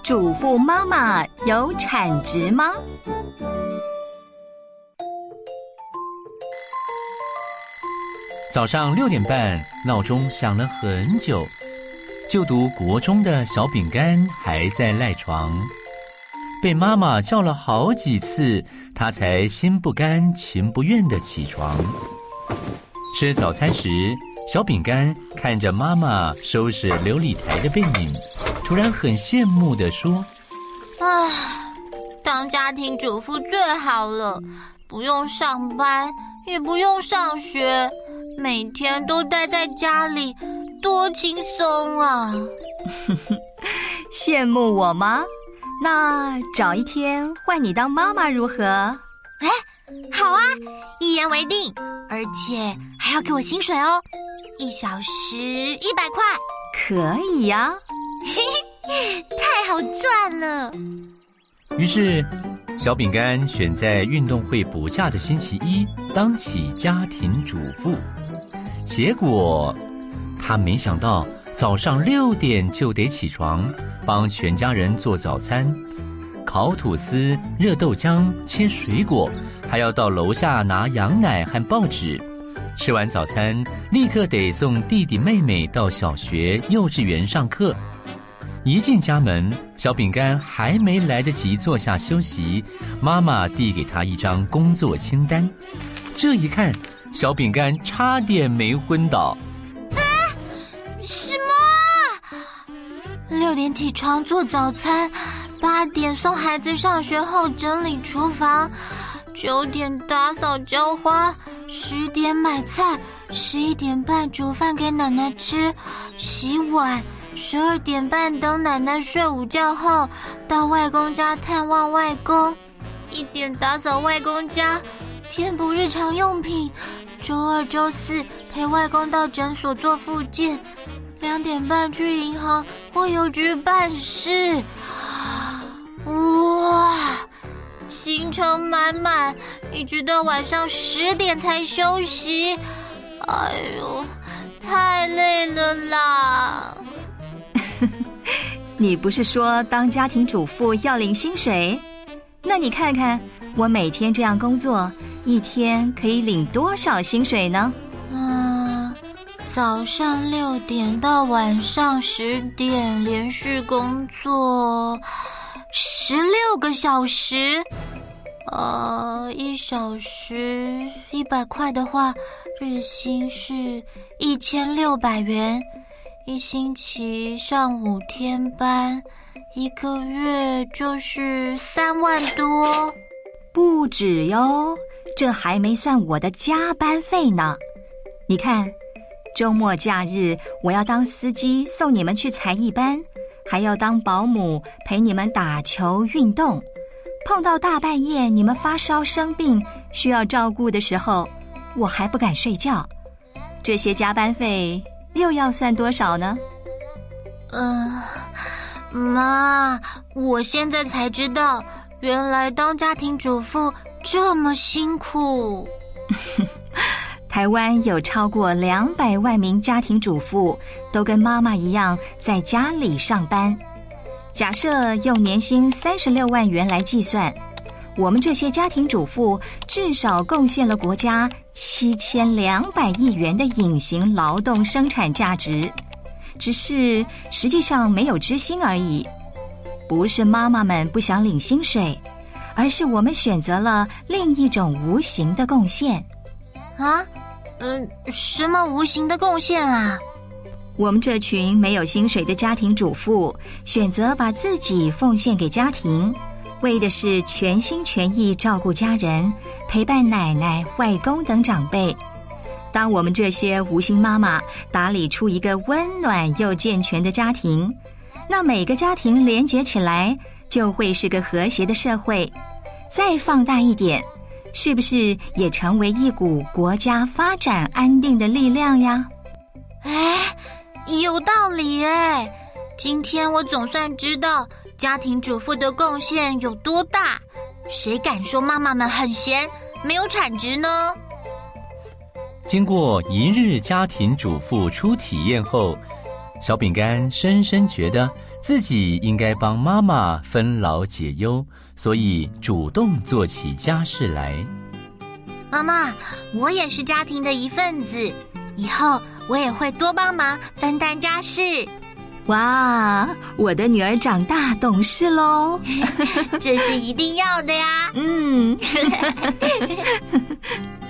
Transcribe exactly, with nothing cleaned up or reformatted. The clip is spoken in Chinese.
主妇妈妈有产值吗？ 早上六点半，闹钟响了很久，就读国中的小饼干还在赖床，被妈妈叫了好几次，他才心不甘情不愿地起床。吃早餐时，小饼干看着妈妈收拾琉璃台的背影，突然很羡慕地说： 唉，当家庭主妇最好了，不用上班，也不用上学，每天都待在家里，多轻松啊！ 羡慕我吗？那找一天换你当妈妈如何？ 哎，好啊，一言为定，而且还要给我薪水哦，一小时一百块。 可以呀、啊， 嘿嘿，太好赚了。 于是小饼干选在运动会补假的星期一当起家庭主妇，结果他没想到早上六点就得起床，帮全家人做早餐，烤吐司、热豆浆、切水果，还要到楼下拿羊奶和报纸。吃完早餐，立刻得送弟弟妹妹到小学、幼稚园上课。一进家门，小饼干还没来得及坐下休息，妈妈递给他一张工作清单。这一看，小饼干差点没昏倒。 啊，什么？六点起床做早餐，八点送孩子上学后整理厨房，九点打扫浇花，十点买菜，十一点半煮饭给奶奶吃，洗碗。十二点半等奶奶睡午觉后，到外公家探望外公，一点打扫外公家，填补日常用品，周二周四陪外公到诊所做复健，两点半去银行或邮局办事。哇，行程满满，一直到晚上十点才休息。哎呦，太累了啦！ 你不是说当家庭主妇要领薪水？那你看看，我每天这样工作，一天可以领多少薪水呢？ 嗯，早上六点到晚上十点，连续工作十六个小时。呃，一小时一百块的话，日薪是一千六百元。一星期上五天班，一个月就是三万多。 不止哟，这还没算我的加班费呢。你看，周末假日我要当司机送你们去才艺班，还要当保姆陪你们打球运动。碰到大半夜你们发烧生病需要照顾的时候，我还不敢睡觉。这些加班费又要算多少呢？ 嗯，妈，我现在才知道，原来当家庭主妇这么辛苦。 台湾有超过两百万名家庭主妇都跟妈妈一样在家里上班。假设用年薪三十六万元来计算，我们这些家庭主妇至少贡献了国家七千两百亿元的隐形劳动生产价值，只是实际上没有知心而已。不是妈妈们不想领薪水，而是我们选择了另一种无形的贡献。 啊？嗯，什么无形的贡献啊？ 我们这群没有薪水的家庭主妇，选择把自己奉献给家庭，为的是全心全意照顾家人，陪伴奶奶、外公等长辈。当我们这些无心妈妈打理出一个温暖又健全的家庭，那每个家庭连结起来，就会是个和谐的社会。再放大一点，是不是也成为一股国家发展安定的力量呀？ 哎，有道理哎！今天我总算知道家庭主妇的贡献有多大。谁敢说妈妈们很闲，没有产值呢？ 经过一日家庭主妇初体验后， 小饼干深深觉得自己应该帮妈妈分劳解忧，所以主动做起家事来。 妈妈，我也是家庭的一份子，以后我也会多帮忙分担家事。 哇，我的女儿长大懂事喽！ 这是一定要的呀。 嗯。